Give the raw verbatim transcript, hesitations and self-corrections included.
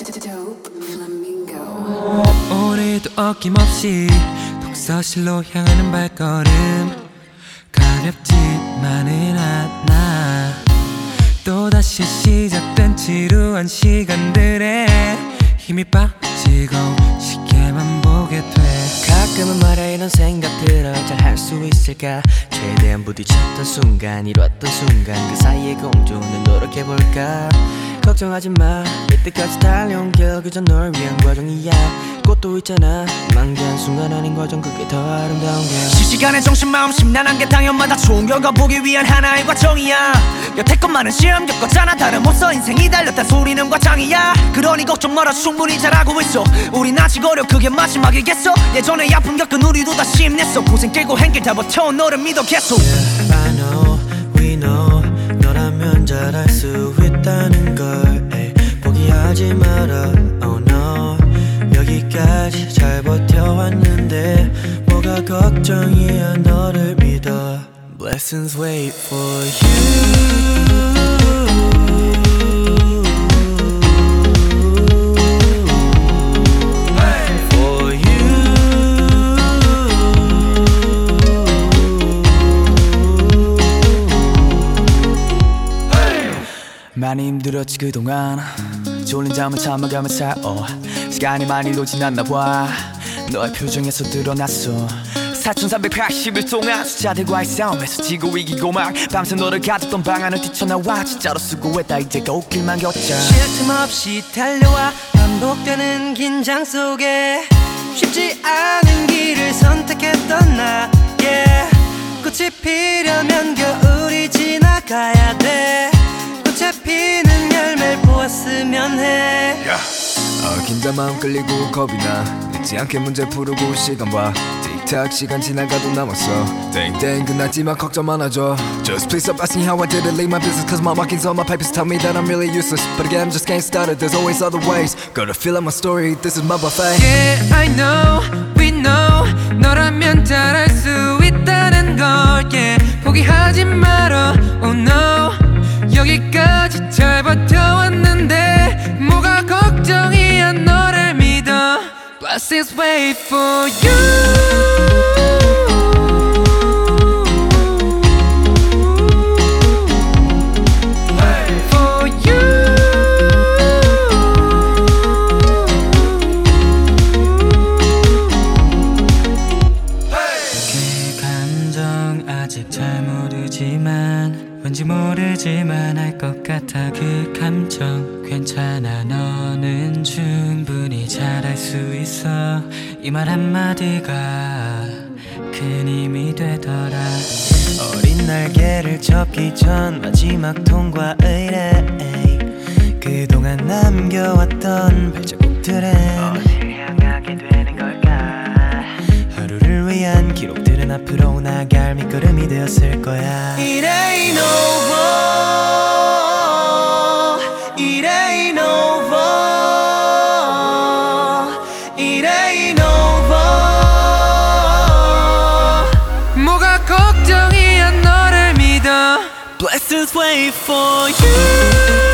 오늘도 어김없이 독서실로 향하는 발걸음 가볍지만은 않아. 또다시 시작된 지루한 시간들에 힘이 빠지고 시계만 보게 돼. 가끔은 말해 이런 생각들을 잘 할 수 있을까. 최대한 부딪혔던 순간 이뤘던 순간 그 사이에 공존을 노력해볼까. 걱정하지 마 이때까지 달려온 길 그저 널 위한 과정이야. 꽃도 있잖아 만개한 순간 아닌 과정 그게 더 아름다운 게. 실시간에 정신 마음 심란한 게 당연마다 좋은 결과 보기 위한 하나의 과정이야. 여태껏 많은 시험 겪었잖아. 다름없어 인생이 달렸다 소리는 과장이야. 그러니 걱정 마라 충분히 잘하고 있어. 우린 아직 어려 그게 마지막이겠어. 예전에 아픔 겪은 우리도 다시 힘냈어. 고생 깨고 행길 다 버텨온 너를 믿어 계속. Yeah, I know, we know 너라면 잘할 수 있다는 걸 에이, 포기하지 마라 oh no. 여기까지 잘 버텨왔는데 뭐가 걱정이야 너를 믿어. Blessings wait for you. 많이 힘들었지 그동안. 졸린 잠을 참아가며 살아. 시간이 많이도 지났나 봐. 너의 표정에서 드러났어. 사천삼백팔십 일 동안 숫자들과의 싸움에서 지고 이기고 막 밤새 너를 가뒀던 방안을 뛰쳐나와 진짜로 수고했다 이제가 옷길만 걷자. 쉴 틈 없이 달려와 반복되는 긴장 속에 쉽지 않은 길을 선택했던 나 yeah. 꽃이 피려면 겨울이 지나가야 돼. 꽃에 피는 열매를 보았으면 해 yeah. 어, 긴장 마음 끌리고 겁이 나. 늦지 않게 문제 풀고 시간 봐. 틱탁 시간 지나가도 남았어. 땡땡 끝났지만 걱정 많아져. Just please stop asking how I did it. Leave my business cause my markings on my papers tell me that I'm really useless. But again I'm just getting started. There's always other ways. Gotta fill out my story. This is my buffet. Yeah, I know, we know 너라면 잘할 수 있다는 걸 yeah. 포기하지 말어, oh no. 여기까지 잘 버텨왔는데 뭐가 걱정이야 너를 믿어. Blessings wait for you. 왠지 모르지만 알 것 같아 그 감정. 괜찮아 너는 충분히 잘할 수 있어. 이 말 한마디가 큰 힘이 되더라. 어린 날개를 접기 전 마지막 통과 의뢰 그동안 남겨왔던 발자국들은 어디를 향하게 되는 걸까. 하루를 위한 기록들은 앞으로 나갈 밑거름이 되었을 거야. It ain't over. It ain't over. It ain't over. 뭐가 걱정이야 너를 믿어. Blessings wait for you.